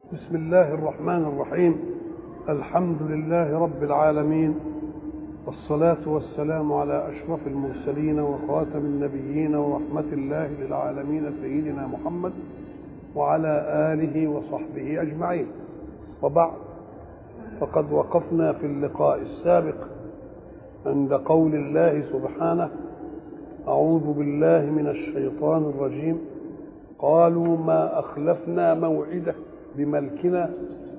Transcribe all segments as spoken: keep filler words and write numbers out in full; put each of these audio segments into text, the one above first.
بسم الله الرحمن الرحيم. الحمد لله رب العالمين، والصلاة والسلام على أشرف المرسلين وخاتم النبيين ورحمة الله للعالمين سيدنا محمد وعلى آله وصحبه أجمعين. وبعد، فقد وقفنا في اللقاء السابق عند قول الله سبحانه: أعوذ بالله من الشيطان الرجيم. قالوا ما أخلفنا موعده بملكنا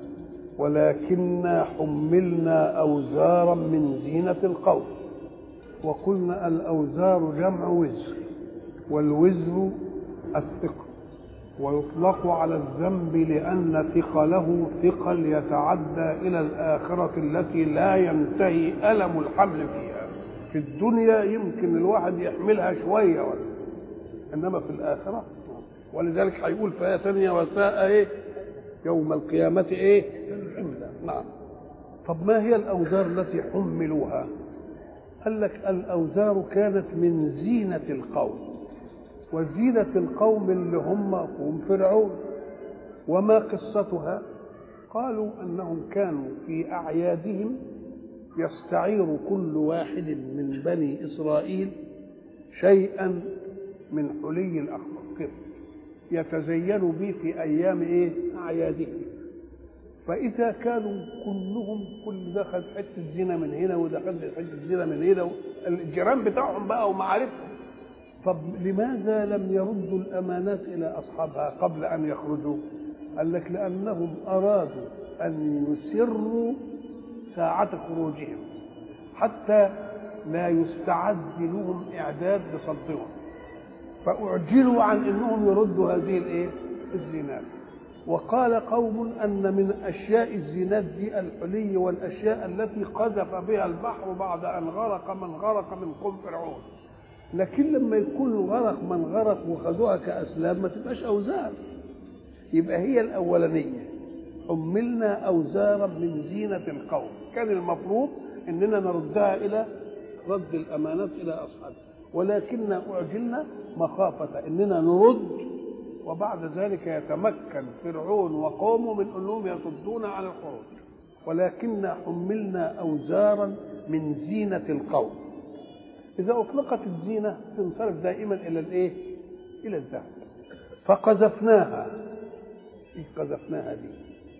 ولكننا حملنا أوزارا من زينة القوم. وقلنا الأوزار جمع وزر، والوزر الثقل، ويطلق على الذنب لأن ثقله ثقل يتعدى إلى الآخرة التي لا ينتهي ألم الحمل فيها. في الدنيا يمكن الواحد يحملها شوية ولا، إنما في الآخرة، ولذلك هيقول في آية ثانية: وساء إيه يوم القيامة إيه حملا. نعم. طب ما هي الأوزار التي حملوها؟ قال لك الأوزار كانت من زينة القوم، وزينة القوم اللي هم قوم فرعون. وما قصتها؟ قالوا أنهم كانوا في أعيادهم يستعير كل واحد من بني إسرائيل شيئا من حلي الأخضر يتزينوا به في أيام إيه أعيادهم. فإذا كانوا كلهم كل دخل حتة زينة من هنا ودخل حتة زينة من هنا، الجيران بتاعهم بقى ومعارفهم، طب لماذا لم يردوا الأمانات إلى أصحابها قبل أن يخرجوا؟ قال لك لأنهم أرادوا أن يسروا ساعة خروجهم حتى لا يستعد لهم إعداد لصدهم، فأعجلوا عن أنهم يردوا هذه الإيه الزينات. وقال قوم أن من أشياء الزينات دي الحلي والأشياء التي قذف بها البحر بعد أن غرق من غرق من قوم فرعون. لكن لما يكون غرق من غرق وخذوها كأسلام ما تبقاش أوزار، يبقى هي الأولانية حملنا أوزارا من زينة القوم. كان المفروض أننا نردها إلى رد الأمانات إلى أصحابها، ولكننا أعجلنا مخافة أننا نرد، وبعد ذلك يتمكن فرعون وقومه من أنهم يصدون عن الخروج. ولكننا حملنا أوزارا من زينة القوم. إذا أطلقت الزينة تنصرف دائما إلى الإيه؟ إلى الذهب. فقذفناها، إيه قذفناها دي؟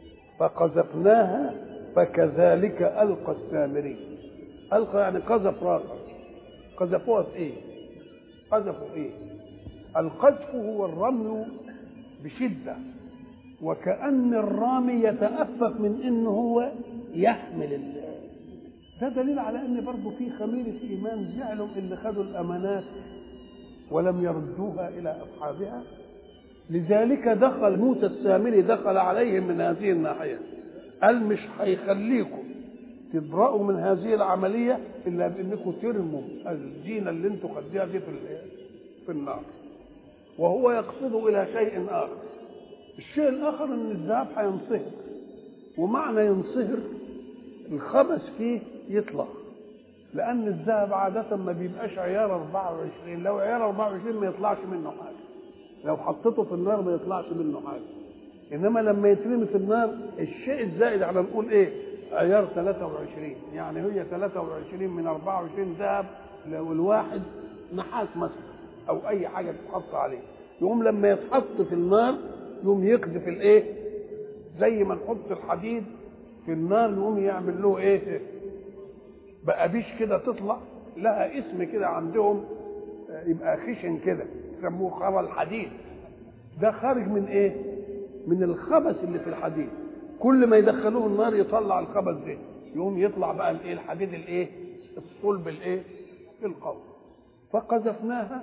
فقذفناها فكذلك ألقى السامري. ألقى يعني قذف راسا. قذفوها في إيه؟ قذفوا إيه؟ القذف هو الرمي بشدة، وكأن الرامي يتأفف من إنه هو يحمل ال... ده دليل على ان برضه في خميره ايمان زعلوا اللي خدوا الامانات ولم يردوها الى اصحابها. لذلك دخل موسى السامري دخل عليهم من هذه الناحيه، قال مش هيخليكم تبرأوا من هذه العمليه الا بانكم ترموا الزينه اللي انتم خديها دي في في النار. وهو يقصد الى شيء اخر. الشيء الاخر ان الذهب هينصهر، ومعنى ينصهر الخبث فيه يطلع، لأن الذهب عادة ما بيبقاش عيار أربعة وعشرين. لو عيار أربعة وعشرين ما يطلعش منه حاجة، لو حطيته في النار ما يطلعش منه حاجة. إنما لما يترمي في النار الشيء الزائد على نقول إيه عيار ثلاثة وعشرين، يعني هي ثلاثة وعشرين من أربعة وعشرين ذهب، لو الواحد نحاس مثلا أو أي حاجة تتحط عليه، يقوم لما يتحط في النار يقوم يقذف الإيه، زي ما نحط الحديد في النار يقوم يعمل له ايه بقى بيش كده تطلع لها اسم كده عندهم، يبقى خشن كده يسموه خرى الحديد. ده خارج من ايه؟ من الخبث اللي في الحديد. كل ما يدخلوه النار يطلع الخبث ده، يقوم يطلع بقى الايه الحديد الايه الصلب الايه القوي. فقذفناها.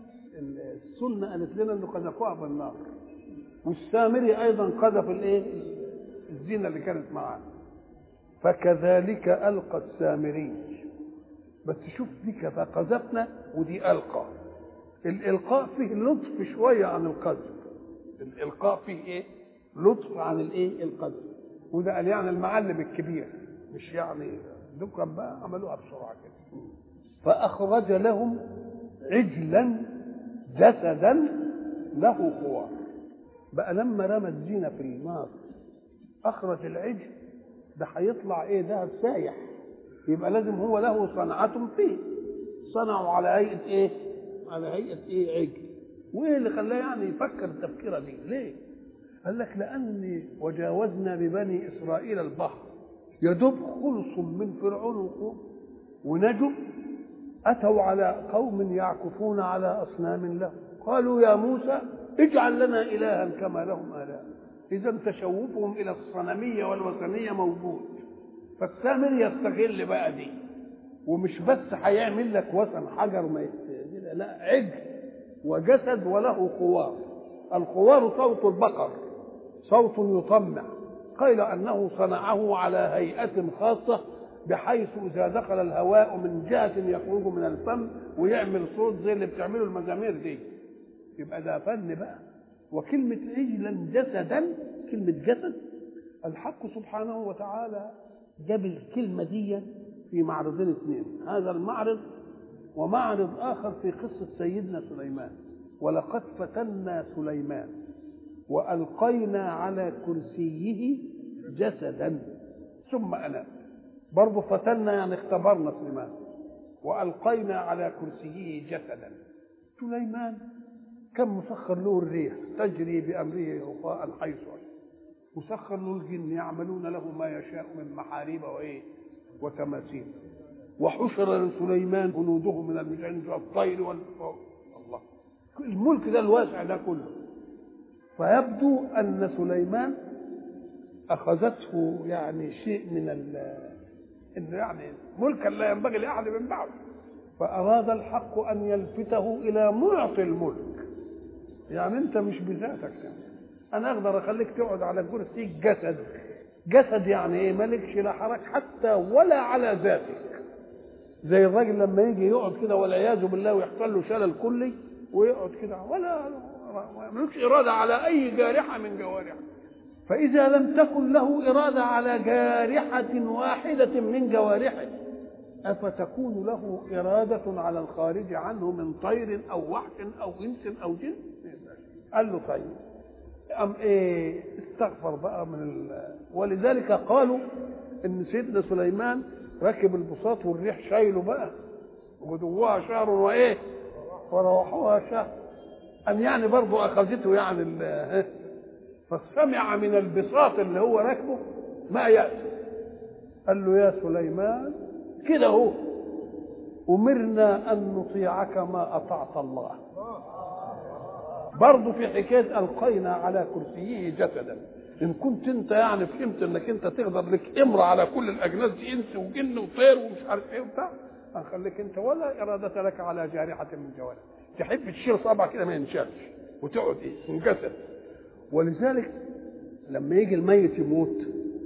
السنه قالت لنا انه قذفوها في النار، والسامري ايضا قذف الايه الزينة اللي كانت معاه. فكذلك ألقى السامري. بس شوف دي فقذفنا ودي ألقى. الإلقاء فيه لطف شوية عن القذف. الإلقاء فيه إيه؟ لطف عن الإيه؟ القذف. وده قال يعني المعلم الكبير، مش يعني دكان بقى عملوها بسرعة كده. فأخرج لهم عجلا جسدا له خوار. بقى لما رمى الزينة في النار اخرج العجل ده هيطلع ايه؟ ذهب سايح، يبقى لازم هو له صنعة فيه، صنعوا على هيئة ايه؟ على هيئة ايه؟ عجل. وايه اللي خلاه يعني يفكر التفكيرة دي؟ ليه؟ قال لك لأن وجاوزنا ببني إسرائيل البحر، يدب خلص من فرعون ونجوا، أتوا على قوم يعكفون على أصنام له، قالوا يا موسى اجعل لنا إلها كما لهم آلهة. إذا تشوفهم إلى الصنمية والوثنية موجود، فالسامر يستغل بقى دي، ومش بس هيعمل لك وثن حجر ما يستغل، لا، عجل وجسد وله خوار. الخوار صوت البقر، صوت يطمع، قيل أنه صنعه على هيئة خاصة بحيث إذا دخل الهواء من جهة يخرج من الفم ويعمل صوت زي اللي بتعمله المزامير دي، يبقى ده فن بقى. وكلمة عجلا جسدا، كلمة جسد، الحق سبحانه وتعالى جاب الكلمة دي في معرضين اثنين، هذا المعرض ومعرض آخر في قصة سيدنا سليمان. ولقد فتنا سليمان وألقينا على كرسيه جسدا ثم أناب. برضه فتنا يعني اختبرنا سليمان، وألقينا على كرسيه جسدا. سليمان كان مسخر له الريح تجري بأمره رخاء حيث أشاء، مسخر له الجن يعملون له ما يشاء من محاريب وإيه وتماثيل، وحشر لسليمان جنوده من الجن والطير والفوق. الله، الملك ده الواسع ده كله. فيبدو أن سليمان أخذته يعني شيء من ال إنه يعني ملكا لا ينبغي لأحد من بعده، فأراد الحق أن يلفته إلى معطي الملك. يعني أنت مش بذاتك، يعني أنا أقدر أخليك تقعد على كرسي جسد. جسد يعني إيه؟ مالكش لا حرك حتى ولا على ذاتك، زي الراجل لما يجي يقعد كده والعياذ بالله ويحصل له شلل كلي ويقعد كده ولا مالكش إرادة على أي جارحة من جوارحه. فإذا لم تكن له إرادة على جارحة واحدة من جوارحه، أفتكون له إرادة على الخارج عنه من طير أو وحش أو إنس أو جن؟ قال له طيب، أم إيه استغفر بقى من ال... ولذلك قالوا إن سيدنا سليمان ركب البساط والريح شايله بقى، غدوها شهر وإيه وروحوها شهر، أم يعني برضه أخذته يعني ال... فسمع من البساط اللي هو راكبه ما يأتي، قال له يا سليمان كده هو أمرنا أن نطيعك ما أطعت الله. برضه في حكاية ألقينا على كرسيه جسدا، إن كنت أنت يعني فهمت إنك أنت تقدر لك إمرة على كل الأجناس دي، إنس وجن وطير ومش عارف إيه وبتاع، هنخليك أنت ولا إرادة لك على جارحة من جوارح، تحب تشيل صبع كده ما ينشالش وتقعد إيه منجسد. ولذلك لما يجي الميت يموت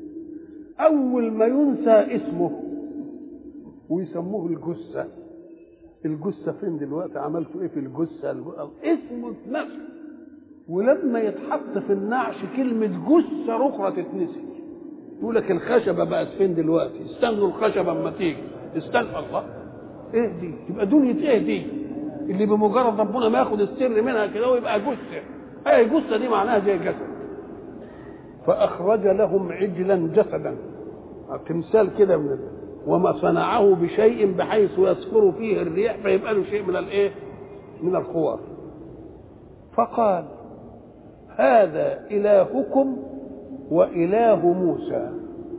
أول ما ينسى اسمه ويسموه الجثة. الجثة فين دلوقتي؟ عملتوا ايه في الجثة؟ اسمه نفسه. ولما يتحط في النعش كلمة جثة أخرى تتنسي، يقول لك الخشبة بقت فين دلوقتي؟ استنوا الخشبة اما تيجي، استنى. الله، ايه دي؟ تبقى دنيا ايه دي اللي بمجرد ربنا ما ياخد السر منها كده ويبقى جثة؟ ايه جثة دي معناها زي جسد. فأخرج لهم عجلا جسدا، تمثال كده من وما صنعه بشيء بحيث يصفر فيه الريح فيبقى له شيء من الايه من الخوار. فقال هذا إلهكم وإله موسى.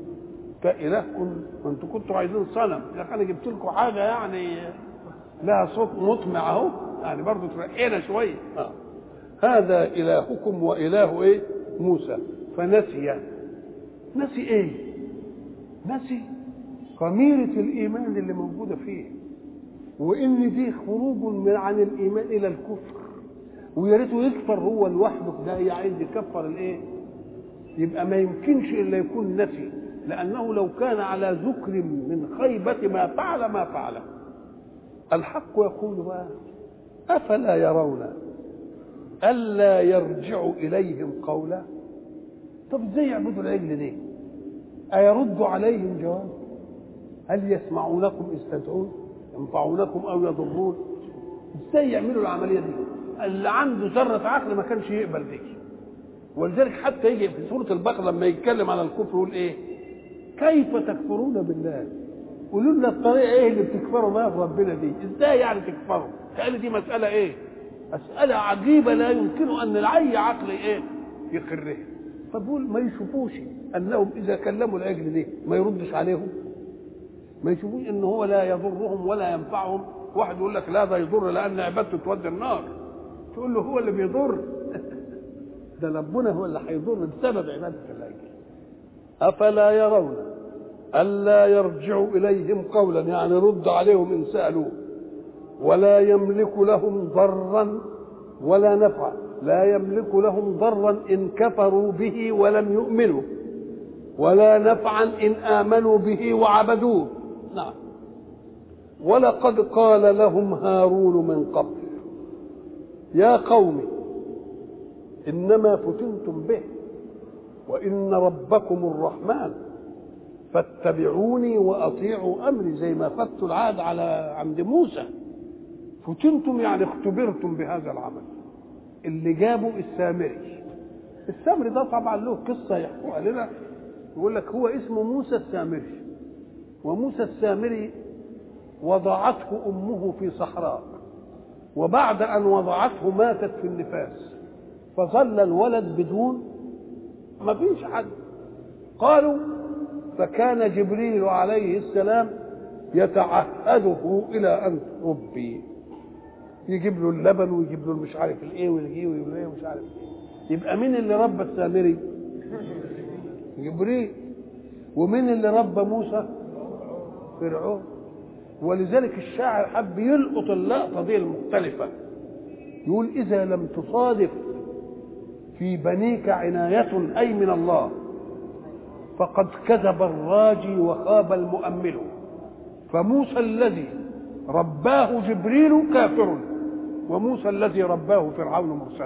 كإلهكم وانتم كنتوا عايزين صنم، يا اخي انا جبت لكم حاجه يعني لها صوت مطمع اهو، يعني برضه ترقينا شويه. آه. هذا إلهكم وإله ايه موسى. فنسي. نسي ايه؟ نسي خميرة الإيمان اللي موجودة فيه، وإن دي خروج من عن الإيمان إلى الكفر، ويا ريته يكفر هو لوحده، ده عايز يكفر الإيه؟ يبقى ما يمكنش إلا يكون نسي، لأنه لو كان على ذكر من خيبة ما فعل ما فعله. الحق يقول بقى أفلا يرون ألا يرجع إليهم قولا. طب ازاي يعبدوا العجل دي؟ أيرد عليهم جواب؟ هل يسمعونكم إذ تدعون؟ ينفعونكم أو يضرون؟ ازاي يعملوا العملية دي؟ اللي عنده ذرة عقل ما كانش يقبل دي. ولذلك حتى يجي في سورة البقرة لما يتكلم على الكفر يقول ايه؟ كيف تكفرون بالله؟ قولوا لنا الطريقة ايه اللي بتكفروا بها بربنا دي؟ ازاي يعني تكفروا؟ كأن دي مسألة ايه؟ مسألة عجيبة لا يمكن ان العي عقل ايه؟ يقرها. فبقول ما يشوفوش انهم اذا كلموا العجل دي ما يردش عليهم؟ ما يشوفوش ان هو لا يضرهم ولا ينفعهم؟ واحد يقول لك لا ده يضر لان عبادته تودي النار، تقول له هو اللي بيضر؟ ده ربنا هو اللي هيضر بسبب عباده العجل. افلا يرون الا يرجعوا اليهم قولا، يعني رد عليهم ان سالوه، ولا يملك لهم ضرا ولا نفعا، لا يملك لهم ضرا ان كفروا به ولم يؤمنوا، ولا نفعا ان امنوا به وعبدوه. نعم. ولقد قال لهم هارون من قبل يا قوم انما فتنتم به وان ربكم الرحمن فاتبعوني واطيعوا امري، زي ما فاتوا العهد على عند موسى. فتنتم يعني اختبرتم بهذا العمل. اللي جابوا السامري، السامري ده طبعا له قصه يحكوها لنا، يقول لك هو اسمه موسى السامري، وموسى السامري وضعته امه في صحراء، وبعد ان وضعته ماتت في النفاس، فظل الولد بدون ما فيش حد. قالوا فكان جبريل عليه السلام يتعهده الى ان ربي، يجيب له اللبن ويجيب له مش عارف الايه ويجيب له ايه ومش عارف ايه. يبقى مين اللي ربى السامري؟ جبريل. ومين اللي ربى موسى؟ فرعون. ولذلك الشاعر حب يلقط اللقطه دي المختلفه، يقول اذا لم تصادف في بنيك عنايه اي من الله فقد كذب الراجي وخاب المؤمل، فموسى الذي رباه جبريل كافر، وموسى الذي رباه فرعون مرسل.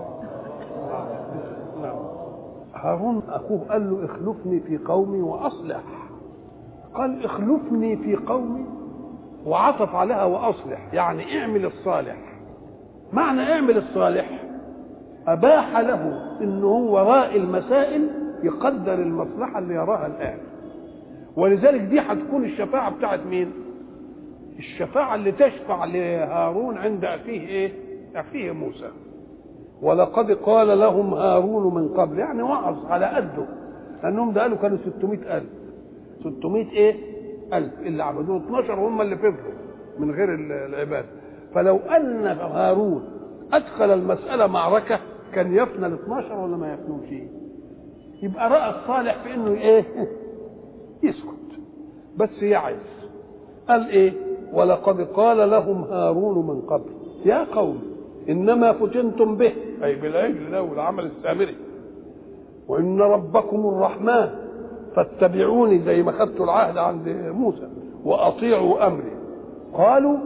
هارون اخوه قال له اخلفني في قومي واصلح، قال اخلفني في قومي وعطف عليها واصلح، يعني اعمل الصالح. معنى اعمل الصالح اباح له انه هو وراء المسائل يقدر المصلحه اللي يراها الان. ولذلك دي هتكون الشفاعه بتاعت مين؟ الشفاعه اللي تشفع لهارون عند اخيه ايه؟ اخيه موسى. ولقد قال لهم هارون من قبل، يعني وعظ على قده، لانهم ده قالوا كانوا ستمائة ألف. ستمائة ايه؟ ألف اللي عبدوه، اثناشر هم اللي فضلوا من غير العباده. فلو ان هارون ادخل المساله معركه كان يفنى ال اثناشر ولا ما يفنوش؟ يبقى راى الصالح في انه ايه؟ يسكت بس يعز. قال ايه؟ ولقد قال لهم هارون من قبل يا قوم انما فتنتم به، اي بالعجل ده والعمل السامري، وان ربكم الرحمن فاتبعوني، زي ما خدتوا العهد عند موسى، واطيعوا امري. قالوا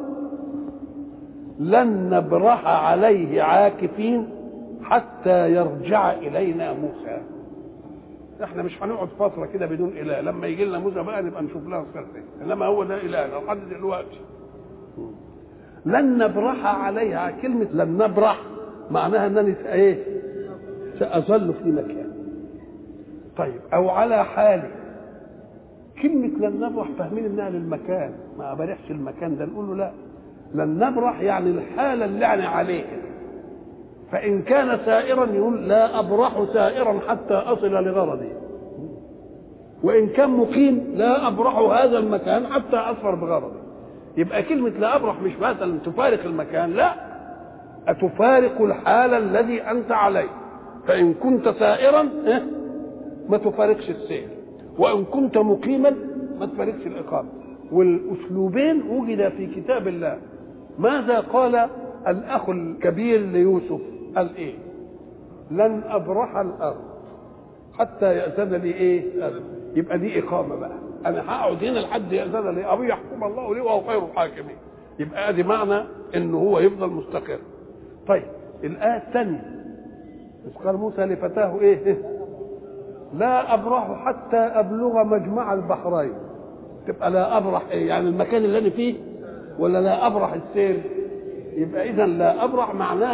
لن نبرح عليه عاكفين حتى يرجع الينا موسى. احنا مش هنقعد فتره كده بدون اله، لما يجي لنا موسى بقى نبقى نشوف لها الصرفه، انما هو ده اله لحد دلوقتي. لن نبرح عليها، كلمه لن نبرح معناها انني ايه؟ ساظل في مكان. طيب او على حالي. كلمه لن نبرح فاهمين انها للمكان، ما برحش المكان ده، نقول له لا، لن نبرح يعني الحاله اللي يعني عليها. فإن كان سائرا يقول لا أبرح سائرا حتى أصل لغرضي، وإن كان مقيم لا أبرح هذا المكان حتى أصفر بغرضي. يبقى كلمة لا أبرح مش مثلا تفارق المكان، لا، أتفارق الحال الذي أنت عليه. فإن كنت سائرا ما تفارقش السير، وإن كنت مقيما ما تفارقش الإقامة. والأسلوبين وجد في كتاب الله. ماذا قال الأخ الكبير ليوسف؟ قال إيه؟ لن أبرح الأرض حتى يأذن لي إيه؟ أرض. يبقى دي إقامة بقى، أنا هقعد هنا لحد يأذن لي أبي يحكم الله لي وهو خير الحاكمين. يبقى دي معنى إنه هو يفضل مستقر. طيب الآية الثانية قال موسى لفتاه إيه؟ لا أبرح حتى أبلغ مجمع البحرين. تبقى لا أبرح إيه؟ يعني المكان اللي أنا فيه، ولا لا أبرح السير؟ يبقى إذا لا أبرح معناها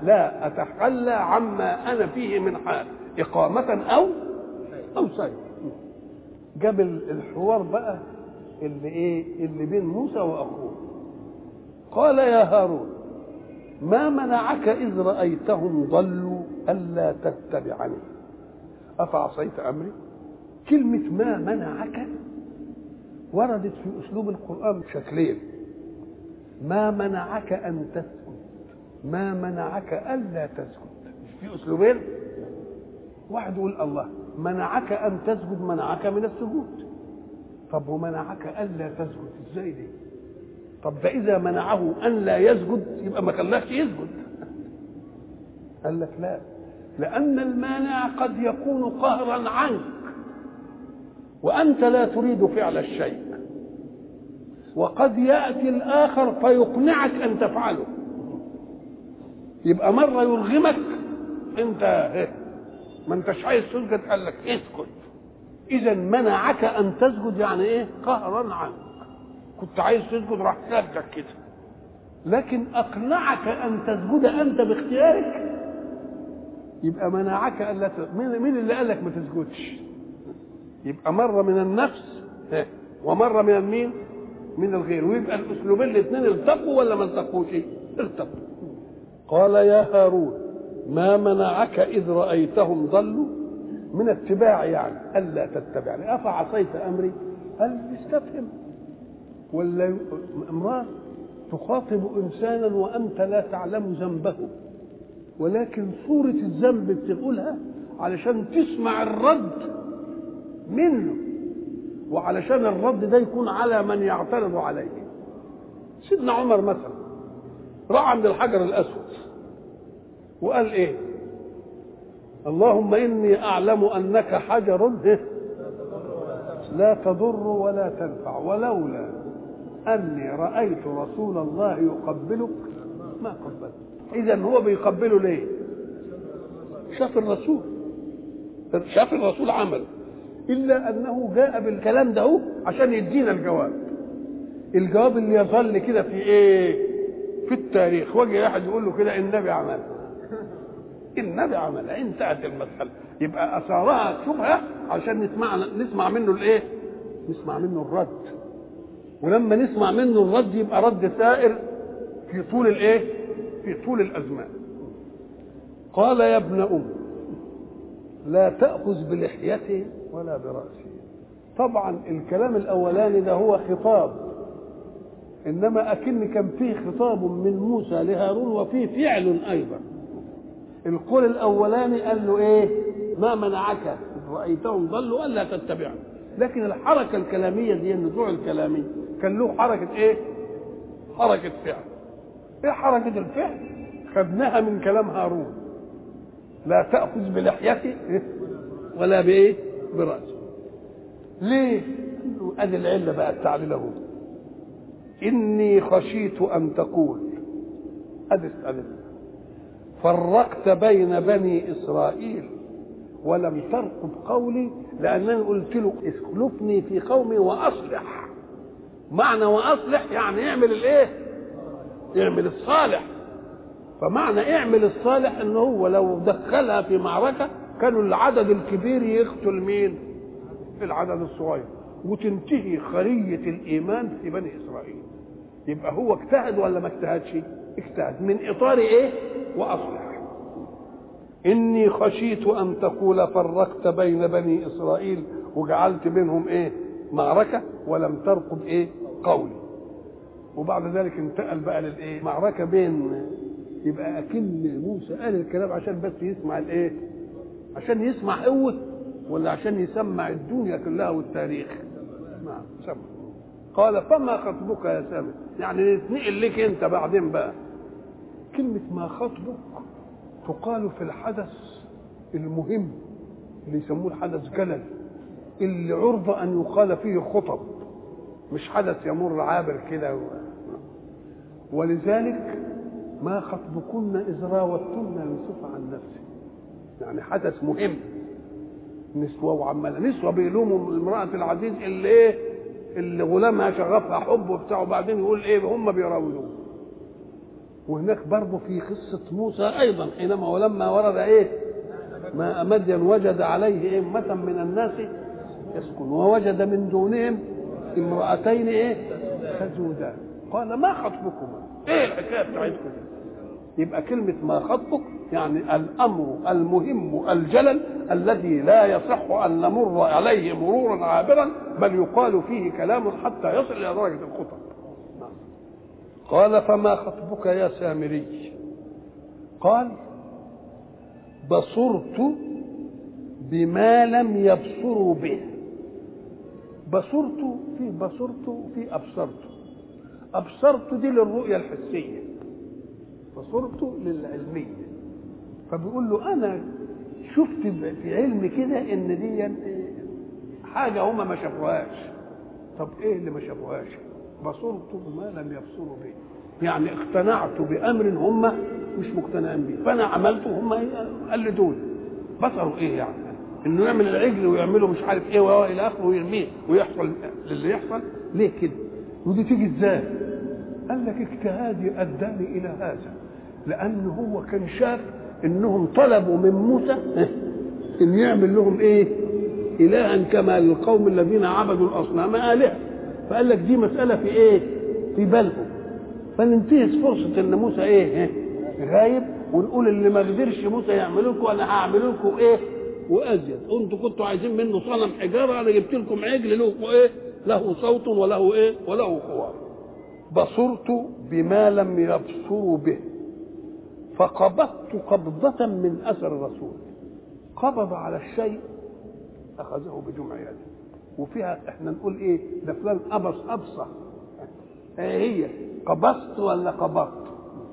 لا أتخلى عما أنا فيه من حال إقامة أو أو سير. جاب الحوار بقى اللي إيه اللي بين موسى وأخوه. قال يا هارون ما منعك إذ رأيتهم ضلوا ألا تتبعني أفعصيت أمري؟ كلمة ما منعك وردت في أسلوب القرآن شكلين. ما منعك أن تسجد، ما منعك ألا تسجد، في أسلوبين. واحد يقول الله منعك أن تسجد، منعك من السجود. طب ومنعك ألا تسجد إزاي دي؟ طب ده إذا منعه أن لا يسجد يبقى ما خلاكش يسجد. قال لك لا، لأن المانع قد يكون قهرا عنك وأنت لا تريد فعل الشيء، وقد يأتي الآخر فيقنعك أن تفعله. يبقى مرة يرغمك أنت ما أنتش عايز تسجد، قال لك اسكت. إذا منعك أن تسجد يعني إيه؟ قهرا عنك. كنت عايز تسجد راح سجدك كده. لكن أقنعك أن تسجد أنت باختيارك يبقى منعك ألا تسجد. مين اللي قال لك ما تسجدش؟ يبقى مرة من النفس ومرة من المين؟ من الغير. ويبقى الأسلوبين الاثنين التقوا ولا ما التقوش؟ التقوا. قال يا هارون ما منعك إذ رأيتهم ضلوا من اتباع يعني ألا تتبعني أفعصيت أمري؟ هل يستفهم ولا امرأة تخاطب إنسانا وأنت لا تعلم ذنبه، ولكن صورة الذنب بتقولها علشان تسمع الرد منه، وعلشان الرد ده يكون على من يعترض عليه. سيدنا عمر مثلا راح عند الحجر الأسود وقال إيه؟ اللهم إني أعلم أنك حجر لا تضر ولا تنفع، ولولا أني رأيت رسول الله يقبلك ما قبلت. إذا هو بيقبله ليه؟ شاف الرسول، شاف الرسول عمل، إلا أنه جاء بالكلام ده عشان يدينا الجواب. الجواب اللي يظل كده في إيه؟ في التاريخ. وجه واحد يقول له كده النبي عمل، النبي عمل، انتهت المسألة. يبقى أثارها شبهة عشان نسمع نسمع منه الإيه؟ نسمع منه الرد. ولما نسمع منه الرد يبقى رد سائر في طول الإيه؟ في طول الأزمان. قال يا ابن أم لا تأخذ بلحيته ولا برأسه. طبعا الكلام الأولاني ده هو خطاب، إنما أكن كان فيه خطاب من موسى لهارون وفيه فعل أيضا. القول الأولاني قال له إيه؟ ما منعك رأيتهم ضلوا ألا تتبعني. لكن الحركة الكلامية دي النزوع الكلامي كان له حركة إيه؟ حركة فعل. إيه حركة الفعل؟ خدناها من كلام هارون لا تأخذ بلحيته ولا بإيه؟ برأسه. ليه؟ أدي العلة بقى التعليل. إني خشيت أن تقول أدي السؤال فرقت بين بني إسرائيل ولم ترقب قولي، لأنني قلت له اسلفني في قومي وأصلح. معنى وأصلح يعني اعمل الإيه؟ اعمل الصالح. فمعنى اعمل الصالح إنه هو لو دخلها في معركة كانوا العدد الكبير يقتل مين؟ العدد الصغير، وتنتهي خرية الإيمان في بني إسرائيل. يبقى هو اجتهد ولا ما اجتهدش؟ اجتهد من إطار إيه؟ وأصلح. إني خشيت أن تقول فرقت بين بني إسرائيل وجعلت بينهم إيه؟ معركة ولم ترقب إيه؟ قولي. وبعد ذلك انتقل بقى للإيه؟ معركة بين. يبقى أكن موسى قال الكلام عشان بس يسمع الإيه؟ عشان يسمع قوة ولا عشان يسمع الدنيا كلها والتاريخ؟ نعم سمع. قال فما خطبك يا سامي؟ يعني نتنقل لك انت بعدين بقى. كلمة ما خطبك تقال في الحدث المهم اللي يسموه الحدث جلل، اللي عرضة أن يقال فيه خطب، مش حدث يمر عابر كده. ولذلك ما خطبكن إذ راوتن يوسف عن نفسه، يعني حدث مهم. نسوة وعمالة نسوة بيلوموا امرأة العزيز اللي ايه؟ اللي غلامها شغفها حب وبتاع، وبعدين يقول ايه؟ هم بيراودوه. وهناك برضه في قصة موسى أيضا حينما ولما ورد إيه ماء مدين وجد عليه أمة من الناس يسكن ووجد من دونهم امرأتين إيه تذودان قال ما خطبكما إيه الحكاية بتاعتكم؟ يبقى كلمة ما خطبك يعني الأمر المهم الجلل الذي لا يصح أن نمر عليه مرورا عابرا بل يقال فيه كلام حتى يصل إلى درجة الخطب. قال فما خطبك يا سامري؟ قال بصرت بما لم يبصروا به. بصرت في بصرت في أبصرت. أبصرت دي للرؤية الحسية، بصرت للعلمية. فبيقول له أنا شفت في علم كده إن دي حاجة هما ما شافوهاش. طب إيه اللي ما شافوهاش؟ بصرت بما لم يبصروا به، يعني اقتنعت بأمر هم مش مقتنعين به فأنا عملته هم قلدوني. بصروا إيه يعني؟ إنه يعمل العجل ويعمله مش عارف إيه وإلى آخره ويرميه ويحصل اللي يحصل. ليه كده؟ ودي تيجي إزاي؟ قال لك اجتهادي أداني إلى هذا، لأن هو كان شاف إنهم طلبوا من موسى إن يعمل لهم إيه؟ إلها كما القوم الذين عبدوا الأصنام آلهة. فقال لك دي مسألة في إيه؟ في بالهم. فننتهز فرصة إن موسى إيه؟ غايب ونقول اللي ما قدرش موسى يعمل لكم أنا هعمل لكم إيه؟ وأزيد. أنتوا كنتوا عايزين منه صنم حجارة أنا جبت لكم عجل له إيه؟ له صوت وله إيه؟ وله خوار. بصرت بما لم يبصروا به فقبضت قبضة من أثر الرسول. قبض على الشيء أخذه بجمع يده، وفيها احنا نقول ايه ده فلان أبص أبصى. ايه هي قبضت ولا قبضت؟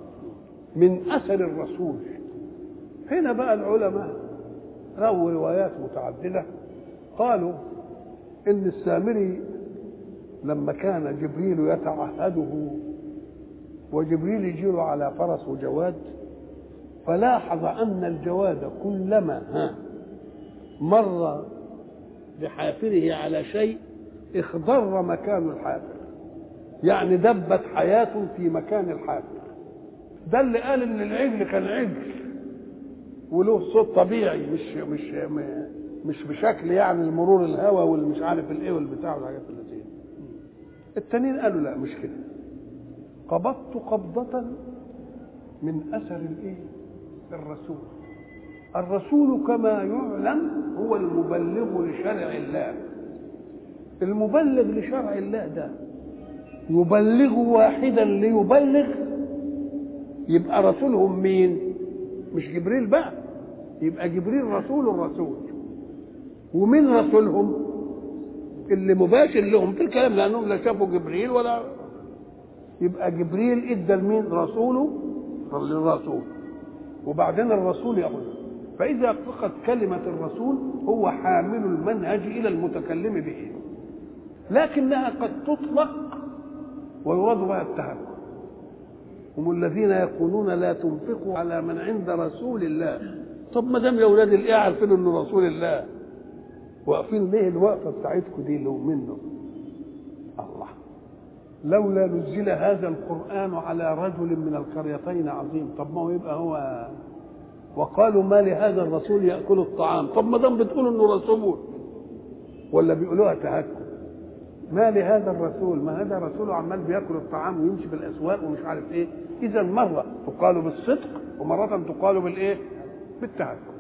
من أثر الرسول. هنا بقى العلماء رووا روايات متعددة. قالوا إن السامري لما كان جبريل يتعهده وجبريل يجيله على فرس وجواد فلاحظ أن الجواد كلما ها مر بحافره على شيء اخضر مكان الحافر، يعني دبت حياة في مكان الحافر. ده اللي قال ان العجل كان عجل وله صوت طبيعي مش مش مش بشكل يعني المرور الهواء والمش عارف الايه والبتاع والحاجات اللي زي. التانيين قالوا لا مش كده، قبضت قبضة من اثر الايه الرسول. الرسول كما يعلم هو المبلغ لشرع الله. المبلغ لشرع الله ده يبلغ واحدا ليبلغ، يبقى رسولهم مين؟ مش جبريل بقى، يبقى جبريل رسول الرسول. ومن رسولهم اللي مباشر لهم في الكلام لانهم لا شافوا جبريل ولا. يبقى جبريل ادى لمين؟ رسوله للرسول، وبعدين الرسول ياخذ. فاذا فقط كلمه الرسول هو حامل المنهج الى المتكلم به، لكنها قد تطلق ويراد بها التهكم. هم الذين يقولون لا تنفقوا على من عند رسول الله. طب ما دام يا اولاد الايه عارفين انه رسول الله واقفين ليه الوقفه بتاعتكم دي اللي منه؟ الله، لولا نزل هذا القران على رجل من القريتين عظيم. طب ما هو يبقى هو. وقالوا ما لهذا الرسول ياكل الطعام. طب ما دام بتقولوا انه رسول ولا بيقولوها تهكم؟ ما لهذا الرسول، ما هذا رسول عمال بياكل الطعام ويمشي بالاسواق ومش عارف ايه. اذا مره تقال بالصدق ومره تقال بالايه؟ بالتهكم.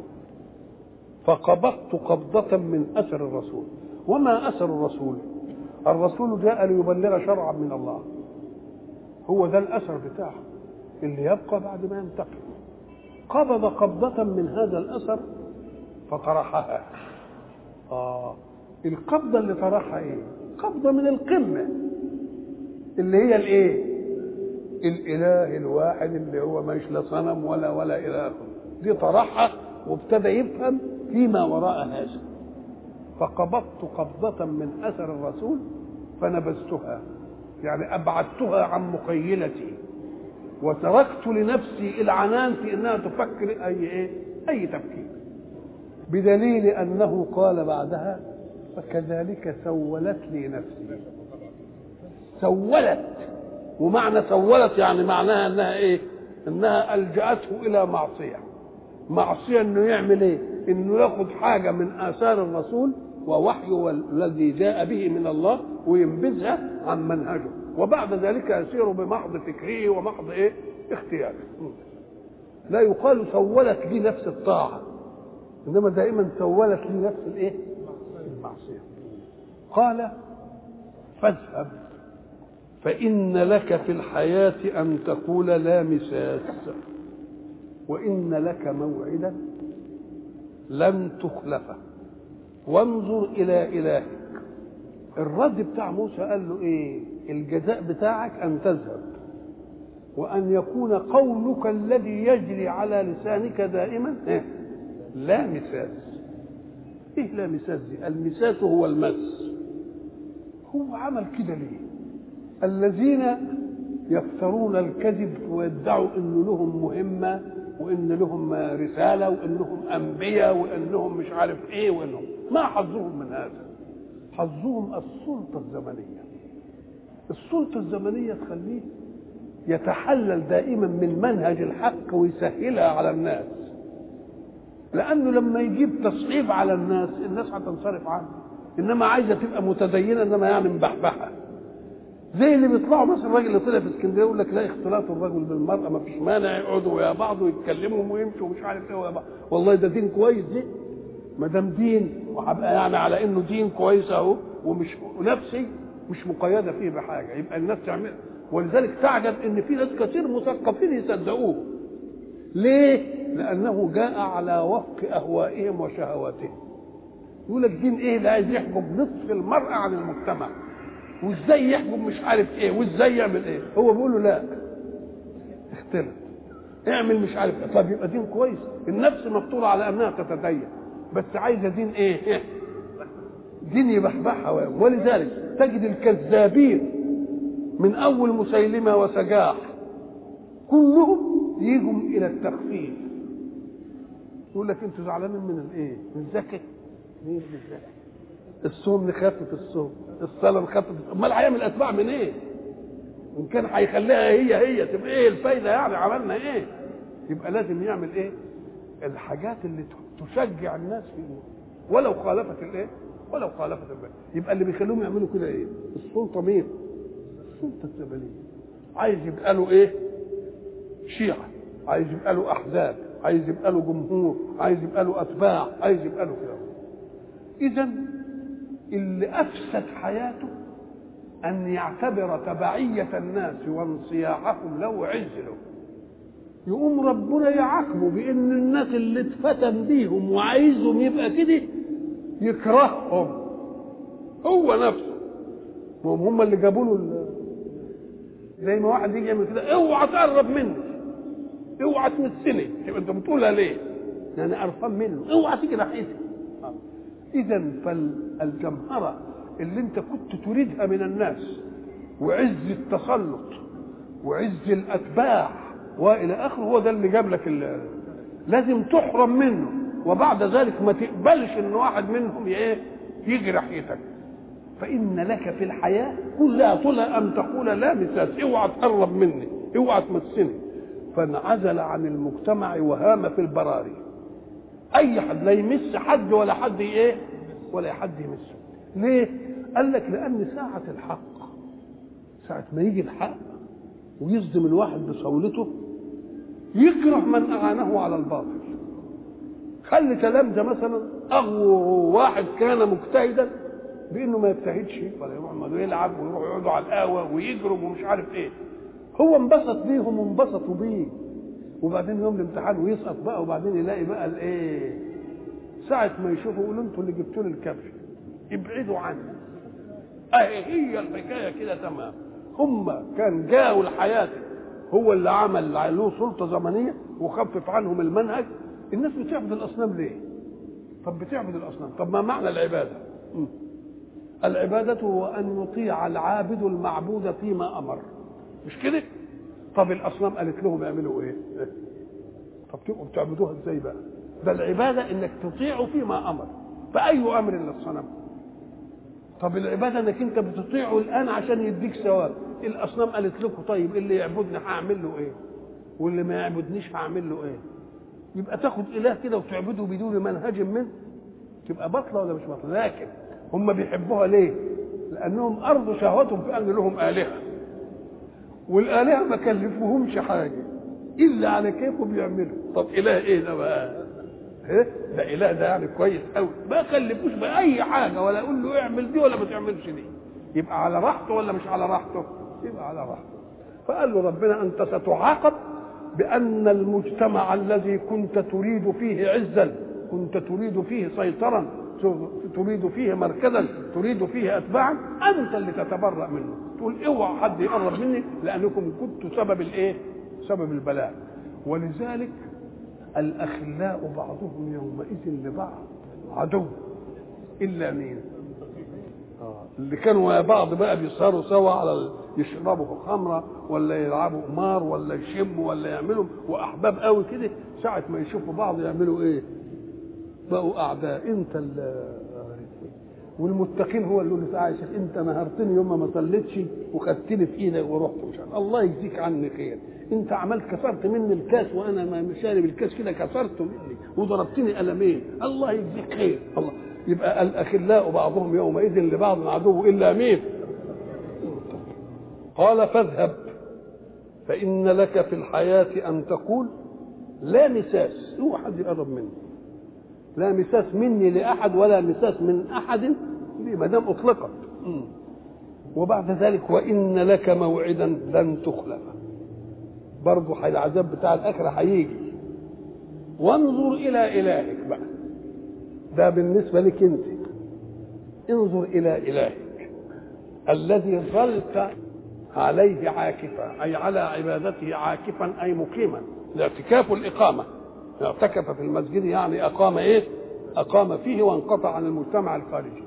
فقبضت قبضة من اثر الرسول. وما اثر الرسول؟ الرسول جاء ليبلغ شرعا من الله، هو ده الاثر بتاعه اللي يبقى بعد ما ينتقل. قبض قبضة من هذا الاثر فطرحها. اه القبضة اللي طرحها ايه؟ قبضة من القمة اللي هي الايه؟ الاله الواحد اللي هو مش لا صنم ولا ولا اله. دي طرحها وابتدى يفهم فيما وراء هذا. فقبضت قبضة من اثر الرسول فنبذتها، يعني ابعدتها عن مخيلتي وتركت لنفسي العنان في انها تفكر اي ايه؟ اي تفكير. بدليل انه قال بعدها فكذلك سولت لي نفسي. سولت ومعنى سولت يعني معناها انها ايه؟ انها الجأته الى معصيه. معصيه انه يعمل ايه؟ انه ياخد حاجه من اثار الرسول ووحيه الذي جاء به من الله وينبذها عن منهجه، وبعد ذلك يسير بمحض فكره ومحض ايه؟ اختياره. لا يقال سولت لي نفس الطاعه، انما دائما سولت لي نفس الايه؟ المعصيه. قال فاذهب فإن لك في الحياة أن تقول لا مساس وإن لك موعدا لن تخلفه وانظر إلى إلهك. الرد بتاع موسى قال له إيه؟ الجزاء بتاعك أن تذهب وأن يكون قولك الذي يجري على لسانك دائما إيه؟ لا مساس. إيه لا مساس دي؟ المساس هو المس. هو عمل كده ليه؟ الذين يفترون الكذب ويدعوا ان لهم مهمه وان لهم رساله وان لهم انبياء وان لهم مش عارف ايه وانهم ما حظهم من هذا؟ حظهم السلطه الزمنيه. السلطه الزمنيه تخليه يتحلل دائما من منهج الحق ويسهلها على الناس، لانه لما يجيب تصعيب على الناس الناس هتنصرف عنه، انما عايزه تبقى متدينه انما يعني مبحبحه. زي اللي بيطلعوا مثلا الراجل اللي طلع في اسكندريه يقول لك لا اختلاط الرجل بالمراه ما فيش مانع، يقعدوا ويا بعض ويتكلموا ويمشوا ومش عارف ايه ويا بعض. والله ده دين كويس، دي ما دام دين وهبقى يعني على انه دين كويس اهو ومش نفسي مش مقيده فيه بحاجه، يبقى الناس تعمل. ولذلك تعجب ان في ناس كثير مثقفين يصدقوه. ليه؟ لانه جاء على وفق اهوائهم وشهواتهم. يقول لك دين ايه اللي عايز يحجب نصف المراه عن المجتمع وازاي يحجب مش عارف ايه وازاي يعمل ايه؟ هو بيقول له لا اختلف اعمل مش عارف ايه. طب يبقى دين كويس. النفس مفطوره على انها تتدين بس عايزه دين ايه؟ دين يبحبحها. ولذلك تجد الكذابين من اول مسيلمه وسجاح كلهم يجوا الى التخفيف. يقول لك انتوا زعلانين من الايه؟ من الزكاه. مين الزكاه؟ الصوم نخفف الصوم، الصلاه نخفف. امال هيعمل اتباع من ايه؟ ان كان هيخليها هي هي تبقى ايه الفايده؟ يعني عملنا ايه؟ يبقى لازم يعمل ايه؟ الحاجات اللي تشجع الناس فيه ولو خالفت الايه؟ ولو خالفت البلد. يبقى اللي بيخليهم يعملوا كده ايه؟ السلطه مين؟ السلطه الزمنيه. عايز يبقى له ايه؟ شيعه، عايز يبقى له احزاب، عايز يبقى له جمهور، عايز يبقى له اتباع، عايز يبقى له كده. اذا اللي افسد حياته ان يعتبر تبعيه الناس وانصياعهم له عز له. يقوم ربنا يعاقبه بان الناس اللي اتفتن بيهم وعايزهم يبقى كده يكرههم هو نفسه. وهم هم اللي جابوا له. زي ما واحد يجي يعمل كده اوعى تقرب مني، اوعى تمسني، يبقى انت بتقولها ليه؟ يعني قرفان منه، اوعى تيجي ناحيتي. اذا فالجمهره اللي انت كنت تريدها من الناس وعز التسلط وعز الاتباع والى اخره هو ده اللي جاب لك اللي لازم تحرم منه، وبعد ذلك ما تقبلش ان واحد منهم ايه يجي ناحيتك. فان لك في الحياه كلها طولها ان تقول لا مساس، اوعى تقرب مني، اوعى تمسني. فانعزل عن المجتمع وهام في البراري. اي حد لا يمس حد ولا حد ايه ولا حد يمسه. ليه؟ قال لك لان ساعه الحق، ساعه ما يجي الحق ويصدم الواحد بصولته يكره من اعانه على الباطل. خلي كلام ده مثلا اغو واحد كان مجتهدا بانه ما يجتهدش ولا يروح يلعب ويروح يقعدوا على القهوه ويجرب ومش عارف ايه. هو انبسط بيهم وانبسطوا بيه، وبعدين يوم الامتحان ويسقط بقى، وبعدين يلاقي بقى الايه ساعه ما يشوفوا يقولوا انتوا اللي جبتوا لي الكبش ابعدوا عني. اهي هي الحكايه كده تمام. هم كان جاءوا الحياه هو اللي عمل له سلطه زمنيه وخفف عنهم المنهج. الناس بتعبد الاصنام ليه؟ طب بتعبد الاصنام، طب ما معنى العباده؟ م. العباده هو ان يطيع العابد المعبود فيما امر، مش كده؟ طب الاصنام قالت لهم يعملوا ايه؟ طب تبقوا بتعبدوها ازاي بقى؟ ده العباده انك تطيعوا فيما امر. فاي امر للصنم؟ طب العباده انك انت بتطيعه الان عشان يديك ثواب. الاصنام قالت لكم طيب اللي يعبدني هعمل له ايه واللي ما يعبدنيش هعمل له ايه؟ يبقى تاخد اله كده وتعبده بدون منهج منه تبقى بطله ولا مش بطله؟ لكن هم بيحبوها ليه؟ لانهم ارضوا شهوتهم في ان لهم الهه، والالهه ما كلفوهمش حاجه الا على كيفه بيعملوا. طب اله ايه ده بقى؟ ايه ده؟ اله ده يعني كويس قوي، ما كلفوش باي حاجه ولا يقول له اعمل دي ولا ما تعملش دي. يبقى على راحته ولا مش على راحته؟ يبقى على راحته. فقال له ربنا انت ستعاقب بان المجتمع الذي كنت تريد فيه عزا، كنت تريد فيه سيطرا، تريد فيه مركزا، تريد فيه اتباعا، انت اللي تتبرأ منه، تقول اوعى حد يقرب مني لانكم كنتوا سبب الايه؟ سبب البلاء. ولذلك الاخلاء بعضهم يومئذ لبعض عدو الا مين؟ آه. اللي كانوا يا بعض بقى بيسهروا سوا على يشربوا خمره ولا يلعبوا قمار ولا يشموا ولا يعملوا واحباب قوي كده، ساعه ما يشوفوا بعض يعملوا ايه؟ بقوا اعداء. انت اللي والمتقين هو اللي يقول له يا شيخ انت نهرتني يوم ما صليتش وخدتني في ايدك ورحت مش عارف الله يجزيك عني خير، انت عملت كسرت مني الكاس وانا ما شارب الكاس كده كسرته مني وضربتني قلمين، الله يجزيك خير. الله يبقى الاخلاء بعضهم يومئذ لبعض عدو الا مين؟ قال فاذهب فان لك في الحياه ان تقول لا مساس، هو حد يقرب مني، لا مساس مني لاحد ولا مساس من احد ما دام اطلقت. وبعد ذلك وان لك موعدا لن تخلفه، برضه العذاب بتاع الاخره هيجي. وانظر الى الهك بقى، ده بالنسبه لك انت، انظر الى الهك الذي ظلت عليه عاكفا، اي على عبادته عاكفا اي مقيما، الاعتكاف الاقامه، اعتكف في المسجد يعني اقام ايه؟ اقام فيه وانقطع عن المجتمع الخارجي.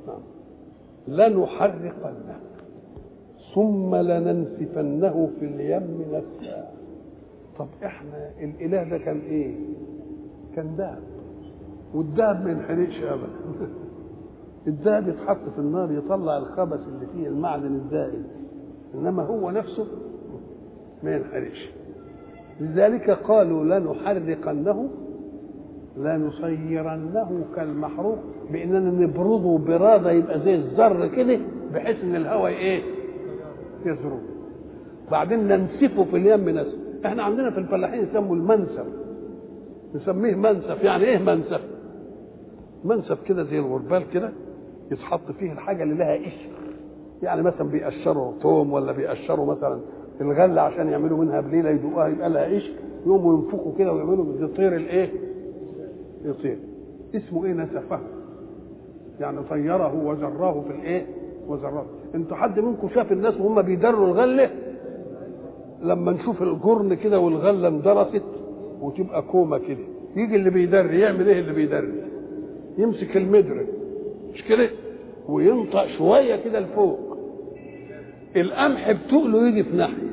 لنحرقنه ثم لننسفنه في اليم نسفا. طب احنا الاله ده كان ايه؟ كان دهب، والدهب ما ينحرقش ابدا. الدهب يتحط في النار يطلع الخبث اللي فيه المعدن الزائد، انما هو نفسه ما ينحرقش. لذلك قالوا لنحرقنه لنصيرنه كالمحروق، باننا نبرده براده يبقى زي الذر كده بحيث ان الهواء ايه؟ يزرد. بعدين ننسفه في اليم نسف. احنا عندنا في الفلاحين يسموا المنسف، نسميه منسف. يعني ايه منسف؟ منسف كده زي الغربال كده يتحط فيه الحاجه اللي لها قشر، يعني مثلا بيقشروا ثوم ولا بيقشروا مثلا الغله عشان يعملوا منها بليله يدوقوها يبقى لها قشر، يقوموا ينفخوا كده ويعملوا يطير الايه؟ يطير. اسمه ايه؟ نسفه، يعني طيره وزراه في الايه؟ وزراه. انتوا حد منكم شاف الناس وهم بيدروا الغله؟ لما نشوف الجرن كده والغله اندرست وتبقى كومه كده، يجي اللي بيدري يعمل ايه؟ اللي بيدري يمسك المدرة مش كده وينطق شويه كده لفوق، القمح بتقله يجي في ناحيه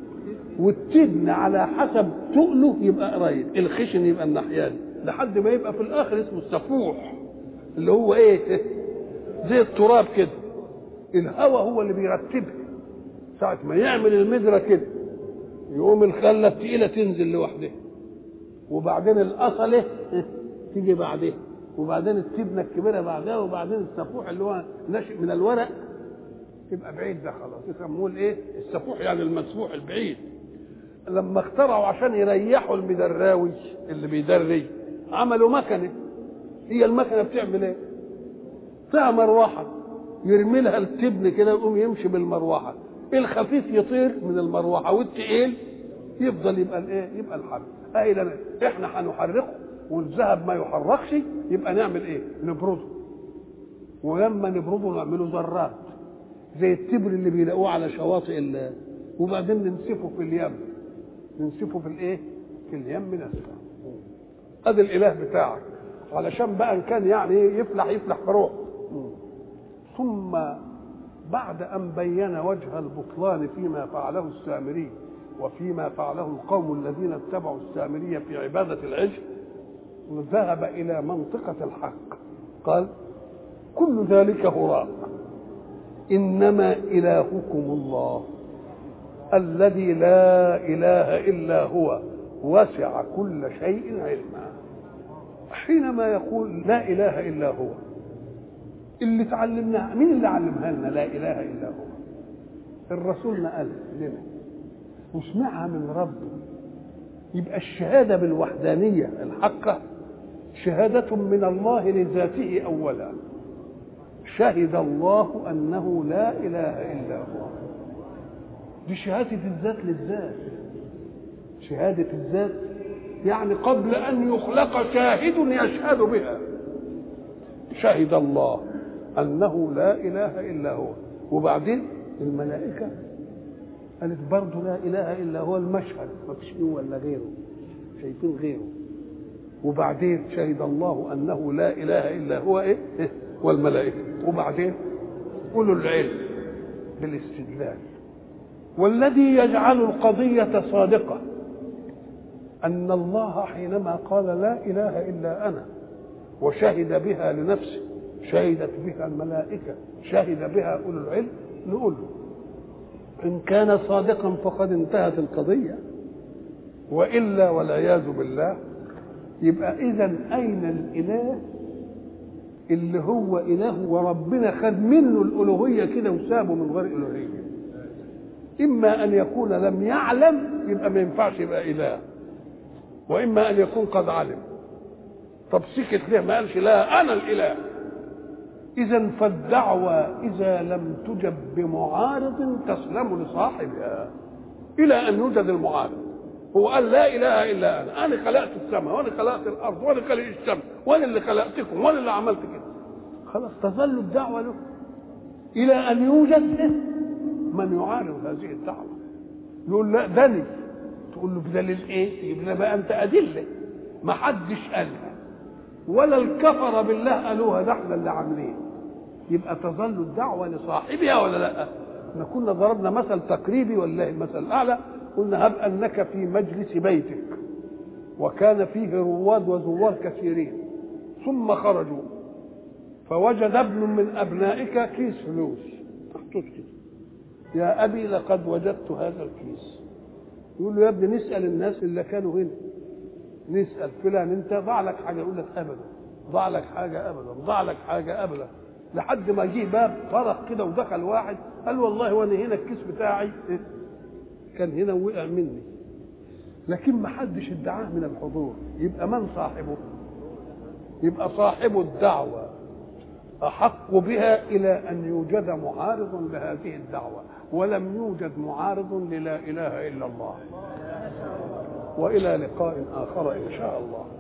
والتبن على حسب تقله يبقى قريب، الخشن يبقى الناحيه دي لحد ما يبقى في الاخر اسمه السفوح اللي هو ايه؟ زي التراب كده. الهواء هو اللي بيرتبها، ساعه ما يعمل المدرة كده يقوم الخله الثقيله تنزل لوحدها، وبعدين الاصله تيجي بعدها، وبعدين التبنه الكبيره بعدها، وبعدين السفوح اللي هو ناشئ من الورق يبقى بعيد، ده خلاص يسموه الايه؟ السفوح، يعني المسفوح البعيد. لما اخترعوا عشان يريحوا المدراوي اللي بيدري عملوا مكنه. هي المكنه بتعمل ايه؟ فيها مروحه يرمي لها التبن كده ويقوم يمشي بالمروحه، الخفيف يطير من المروحه والثقيل يفضل يبقى الايه؟ يبقى الحرق. اهي احنا هنحرقه والذهب ما يحرقش، يبقى نعمل ايه؟ نبرده، ولما نبرده نعمله ذرات زي التبر اللي بيلاقوه على شواطئ ال... وبعدين ننسفه في اليم، ننسفه في الايه؟ في اليم نسفه. ادي الاله بتاعك علشان بقى ان كان يعني يفلح يفلح في روح. ثم بعد ان بين وجه البطلان فيما فعله السامري وفيما فعله القوم الذين اتبعوا السامري في عباده العجل، ذهب الى منطقه الحق. قال كل ذلك هراء، إنما إلهكم الله الذي لا إله إلا هو وسع كل شيء علما. حينما يقول لا إله إلا هو، اللي تعلمناه مين اللي علمها لنا لا إله إلا هو؟ الرسول قال لنا وسمعها من ربه. يبقى الشهادة بالوحدانية الحقة شهادة من الله لذاته أولا. شهد الله أنه لا إله إلا هو، دي شهادة الذات للذات. شهادة الذات يعني قبل أن يخلق شاهد يشهد بها. شهد الله أنه لا إله إلا هو. وبعدين الملائكة قالت برضه لا إله إلا هو المشهد، ما فيش مين ولا غيره، شايفين غيره. وبعدين شهد الله أنه لا إله إلا هو إيه والملائكة. وبعدين أولو العلم بالاستدلال. والذي يجعل القضية صادقة أن الله حينما قال لا إله إلا أنا وشهد بها لنفسه، شهدت بها الملائكة، شهد بها أولو العلم، نقول له إن كان صادقا فقد انتهت القضية، وإلا والعياذ بالله يبقى إذن أين الإله اللي هو إله وربنا خد منه الألوهية كده وسابه من غير ألوهية؟ إما أن يكون لم يعلم يبقى ما ينفعش يبقى إله، وإما أن يكون قد علم. طب سكت ليه ما قالش لا أنا الإله؟ إذن فالدعوة إذا لم تجب بمعارض تسلم لصاحبها إلى أن يوجد المعارض. هو قال لا إله إلا أنا، أنا خلقت السماء وأنا خلقت الأرض وأنا خلقت الشمس وأنا اللي خلقتكم وأنا اللي عملت كده، خلاص تظل الدعوة له إلى أن يوجد من يعارض هذه الدعوة. يقول لا دني، تقول له بدليل إيه؟ يجيب لنا بقى أنت أدلة. ما حدش قالها ولا الكفر بالله قالوها، ده احنا اللي عاملين. يبقى تظل الدعوة لصاحبها ولا لا؟ احنا كنا ضربنا مثل تقريبي والله المثل الأعلى، قلنا هب أنك في مجلس بيتك وكان فيه رواد وزوار كثيرين، ثم خرجوا فوجد ابن من أبنائك كيس فلوس محطوط كده، يا أبي لقد وجدت هذا الكيس. يقول له يا ابني نسأل الناس اللي كانوا هنا، نسأل فلان انت ضاع لك حاجة؟ يقول لك أبدا. ضاع لك حاجة؟ أبدا. ضاع لك حاجة؟ أبدا. لحد ما جه باب طرق كده ودخل واحد قال والله وانا هنا الكيس بتاعي كان هنا وقع مني، لكن ما حدش ادعاه من الحضور. يبقى من صاحبه؟ يبقى صاحب الدعوة أحق بها إلى أن يوجد معارض لهذه الدعوة، ولم يوجد معارض للا إله إلا الله. وإلى لقاء آخر إن شاء الله.